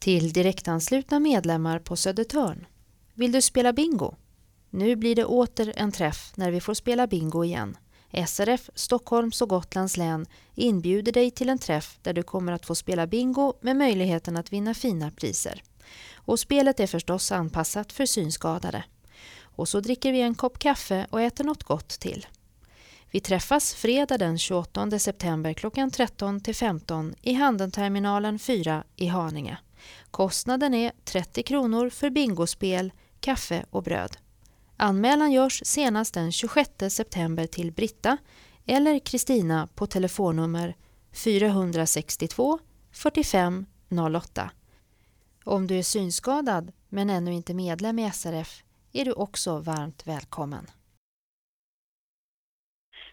Till direktanslutna medlemmar på Södertörn. Vill du spela bingo? Nu blir det åter en träff när vi får spela bingo igen. SRF Stockholms och Gotlands län inbjuder dig till en träff där du kommer att få spela bingo med möjligheten att vinna fina priser. Och spelet är förstås anpassat för synskadade. Och så dricker vi en kopp kaffe och äter något gott till. Vi träffas fredag den 28 september klockan 13-15 i Handenterminalen 4 i Haninge. Kostnaden är 30 kronor för bingospel, kaffe och bröd. Anmälan görs senast den 26 september till Britta eller Kristina på telefonnummer 462 45 08. Om du är synskadad men ännu inte medlem i SRF är du också varmt välkommen.